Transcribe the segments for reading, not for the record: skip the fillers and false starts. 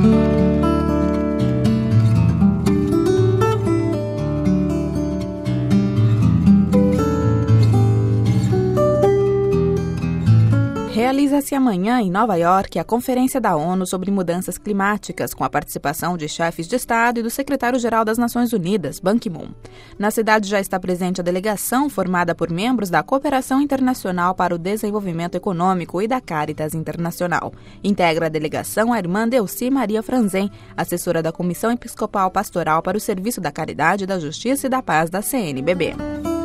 Realiza-se amanhã, em Nova York, a Conferência da ONU sobre Mudanças Climáticas, com a participação de chefes de Estado e do secretário-geral das Nações Unidas, Ban Ki-moon. Na cidade já está presente a delegação formada por membros da Cooperação Internacional para o Desenvolvimento Econômico e da Caritas Internacional. Integra a delegação a irmã Delcy Maria Franzen, assessora da Comissão Episcopal Pastoral para o Serviço da Caridade, da Justiça e da Paz da CNBB.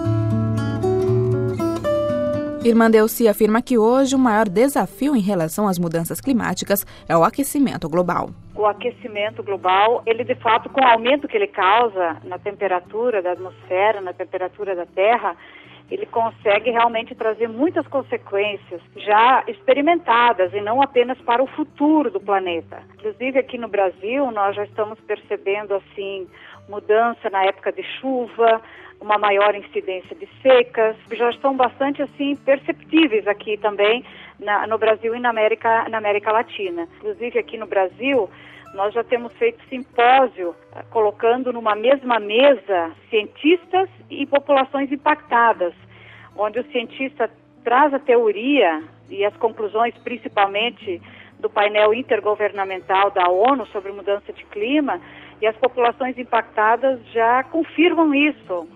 Irmã Delcy afirma que hoje o maior desafio em relação às mudanças climáticas é o aquecimento global. O aquecimento global, ele de fato, com o aumento que ele causa na temperatura da atmosfera, na temperatura da Terra, ele consegue realmente trazer muitas consequências já experimentadas e não apenas para o futuro do planeta. Inclusive aqui no Brasil nós já estamos percebendo assim mudança na época de chuva, uma maior incidência de secas, já estão bastante assim perceptíveis aqui também no Brasil e na América Latina. Inclusive aqui no Brasil nós já temos feito simpósio colocando numa mesma mesa cientistas e populações impactadas, onde o cientista traz a teoria e as conclusões principalmente do painel intergovernamental da ONU sobre mudança de clima, e as populações impactadas já confirmam isso,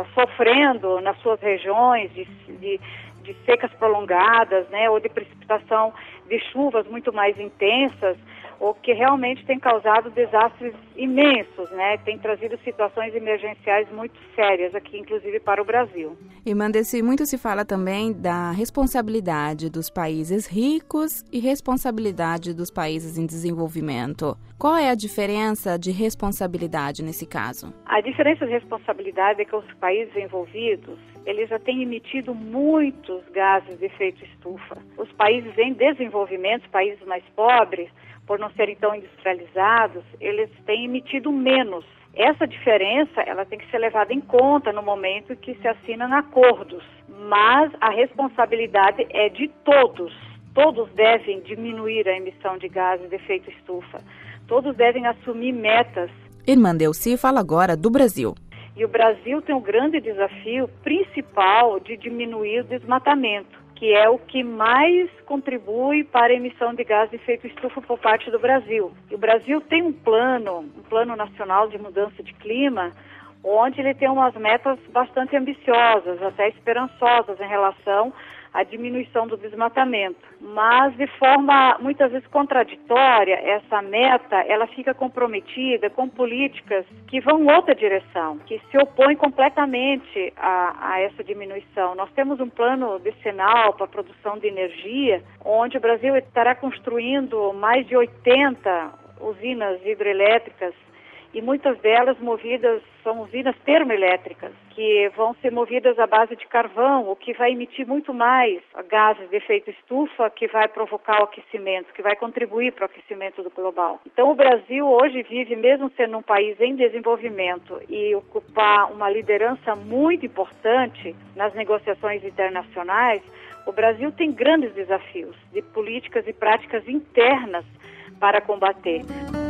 sofrendo nas suas regiões de secas prolongadas, né, ou de precipitação de chuvas muito mais intensas, o que realmente tem causado desastres imensos, né? Tem trazido situações emergenciais muito sérias aqui, inclusive para o Brasil. Irmã Delcy, muito se fala também da responsabilidade dos países ricos e responsabilidade dos países em desenvolvimento. Qual é a diferença de responsabilidade nesse caso? A diferença de responsabilidade é que os países envolvidos, eles já têm emitido muitos gases de efeito estufa. Os países em desenvolvimento, os países mais pobres, por não serem tão industrializados, eles têm emitido menos. Essa diferença, ela tem que ser levada em conta no momento que se assinam acordos. Mas a responsabilidade é de todos. Todos devem diminuir a emissão de gases de efeito estufa. Todos devem assumir metas. Irmã Delcy fala agora do Brasil. E o Brasil tem um grande desafio principal de diminuir o desmatamento, que é o que mais contribui para a emissão de gás de efeito estufa por parte do Brasil. E o Brasil tem um plano nacional de mudança de clima, onde ele tem umas metas bastante ambiciosas, até esperançosas em relação à diminuição do desmatamento. Mas de forma muitas vezes contraditória, essa meta ela fica comprometida com políticas que vão em outra direção, que se opõem completamente a essa diminuição. Nós temos um plano decenal para a produção de energia, onde o Brasil estará construindo mais de 80 usinas hidrelétricas, e muitas delas são usinas termoelétricas, que vão ser movidas à base de carvão, o que vai emitir muito mais gases de efeito estufa, que vai provocar o aquecimento, que vai contribuir para o aquecimento do global. Então o Brasil hoje vive, mesmo sendo um país em desenvolvimento e ocupar uma liderança muito importante nas negociações internacionais, o Brasil tem grandes desafios de políticas e práticas internas para combater.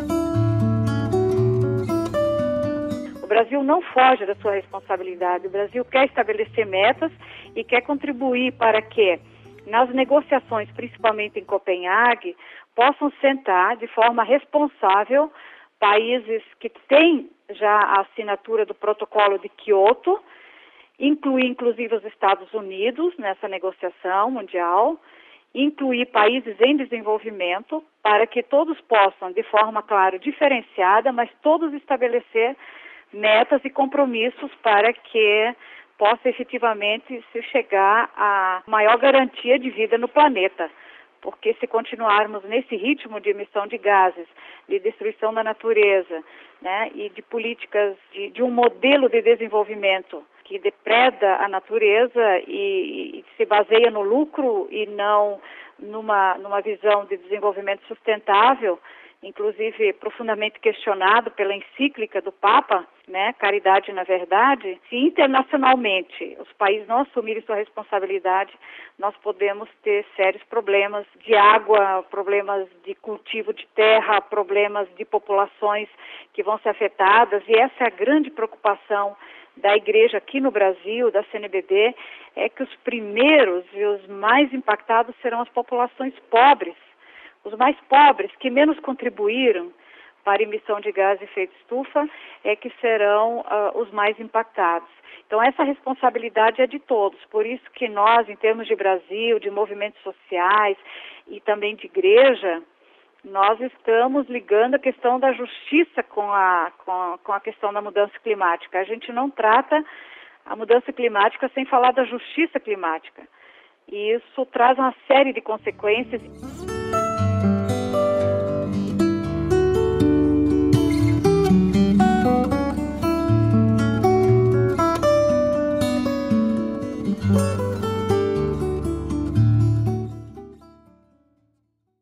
O Brasil não foge da sua responsabilidade. O Brasil quer estabelecer metas e quer contribuir para que, nas negociações, principalmente em Copenhague, possam sentar de forma responsável países que têm já a assinatura do protocolo de Kyoto, incluir inclusive os Estados Unidos nessa negociação mundial, incluir países em desenvolvimento, para que todos possam, de forma, claro, diferenciada, mas todos estabelecer metas e compromissos para que possa efetivamente se chegar à maior garantia de vida no planeta. Porque se continuarmos nesse ritmo de emissão de gases, de destruição da natureza, né, e de políticas de um modelo de desenvolvimento que depreda a natureza e se baseia no lucro e não numa visão de desenvolvimento sustentável, inclusive profundamente questionado pela encíclica do Papa, né, Caridade na Verdade, se internacionalmente os países não assumirem sua responsabilidade, nós podemos ter sérios problemas de água, problemas de cultivo de terra, problemas de populações que vão ser afetadas, e essa é a grande preocupação da igreja aqui no Brasil, da CNBB, é que os primeiros e os mais impactados serão as populações pobres, os mais pobres que menos contribuíram para a emissão de gás de efeito estufa é que serão os mais impactados. Então essa responsabilidade é de todos, por isso que nós, em termos de Brasil, de movimentos sociais e também de igreja, nós estamos ligando a questão da justiça com a questão da mudança climática. A gente não trata a mudança climática sem falar da justiça climática. E isso traz uma série de consequências.